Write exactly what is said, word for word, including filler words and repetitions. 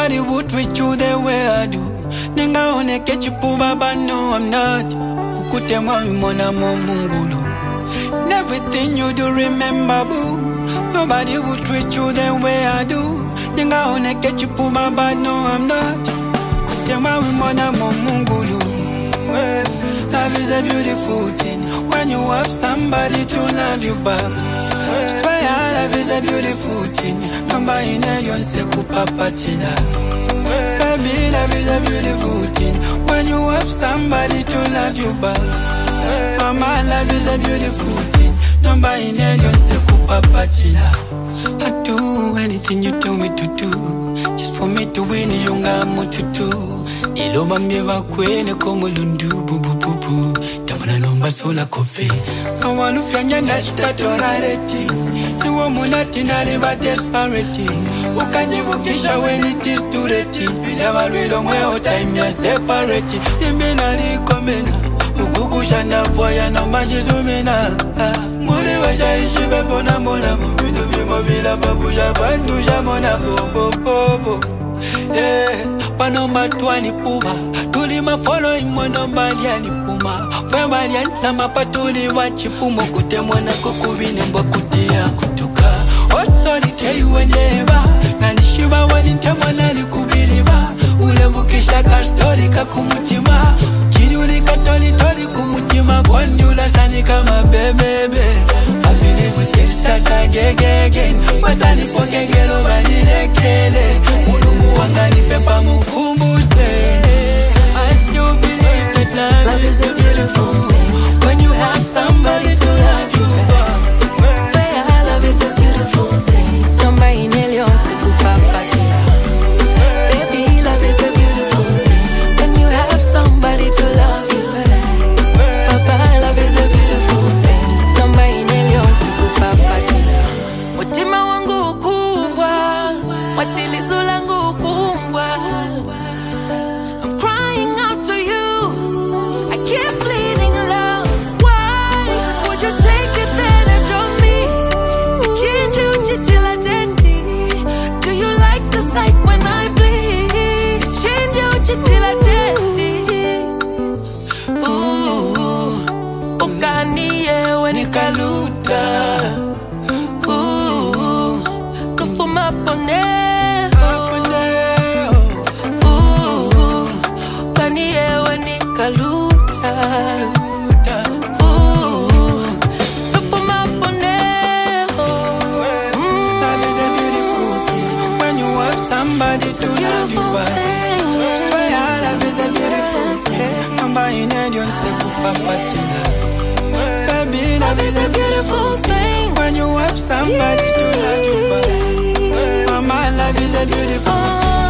Nobody would treat you the way I do. Ninga one kechipu baba, no I'm not. Kukute mwa mona mungulu. And everything you do, remember boo. Nobody would treat you the way I do. Ninga one kechipu baba, no I'm not. Kukute mwa mona mungulu. Love is a beautiful thing when you have somebody to love you back. Swear love is a beautiful thing. Number in a se kupapatina. Baby, love is a beautiful thing when you have somebody to love you back. Mama, love is a beautiful thing. Number in a se kupapatina. I'd do anything you tell me to do, just for me to win you mututu. Ilomba mbiwa kwene komulundu bu bu bu bu. Damana nomba sola kofe. Kawalu fyanya nashita tonareti. Niwo munati naliba desperate. Ukajivukisha when it is too late. Never real long way out time ya separate. Nimbina likomena. Ukukusha na foya nomba jizumina. Mure washa ishibe fona mona. Mufidu vimo vila babuja bandusha mona bo bo bo. Yeah, panomba twani puma. Tuli ma following monomba liani puma. Fema lianza mapatuli wachipumo. Kute mwana kukubine mbo kutia kutuka. Osoli teyu weneba. Nanishiba wanintema nani kubiliba. Ulembukisha kastori kakumutima. Chiduli katoli toli kumutima. Kwanjula sani kama bebebe. I believe we can start again. Masani pokegelo vanilekele. Ulumu wangani pepa mukumbuse. I still believe that love, love is a beautiful thing when you have somebody to love you back. Swear love is a beautiful thing. Nomba inelio se kupapatia. Baby, love is a beautiful thing when you have somebody to love you back. Papa, love is a beautiful thing. Nomba inelio se kupapatia. Mutima wangu ukuvwa, matilizo langu ukumbwa. I'm crying out to you, I keep bleeding love. Why would you take advantage of me? You change you jitila teti. Do you like the sight when I bleed? You change you jitila teti. Ooh, ukaniye wenikaluta. Ooh, nufuma poneho. Ooh, ukaniye wenikaluta. Ooh, nufuma poneho. Love is a beautiful thing when you have somebody to love you back. Swear love is a beautiful thing. Number in a yon se kupapatina. Baby, love is a beautiful thing when you have somebody to love you back. Mama, love is a beautiful thing.